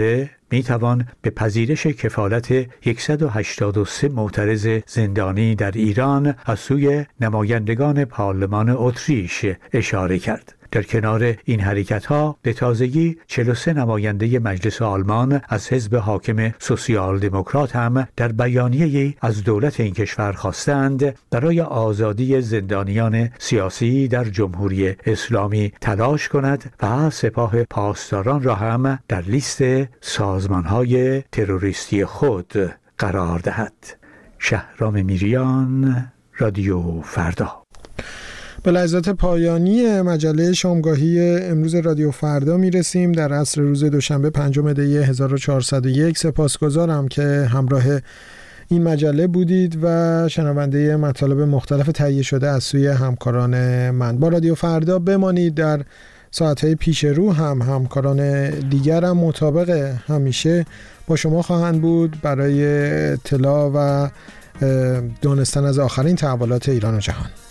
می توان به پذیرش کفالت صد و هشتاد و سه معترض زندانی در ایران از سوی نمایندگان پارلمان اتریش اشاره کرد. در کنار این حرکت‌ها به تازگی چهل و سه نماینده مجلس آلمان از حزب حاکم سوسیال دموکرات هم در بیانیه‌ای از دولت این کشور خواستند برای آزادی زندانیان سیاسی در جمهوری اسلامی تلاش کند و سپاه پاسداران را هم در لیست سازمان‌های تروریستی خود قرار دهد. شهرام میریان، رادیو فردا. به لحظات پایانی مجله شامگاهی امروز رادیو فردا میرسیم. در عصر روز دوشنبه پنجم دی هزار و چهارصد و یک سپاسگزارم که همراه این مجله بودید و شنونده مطالب مختلف تهیه شده از سوی همکاران من. با رادیو فردا بمانید. در ساعتهای پیش رو هم همکاران دیگرم مطابق همیشه با شما خواهند بود برای اطلاع و دانستن از آخرین تحولات ایران و جهان.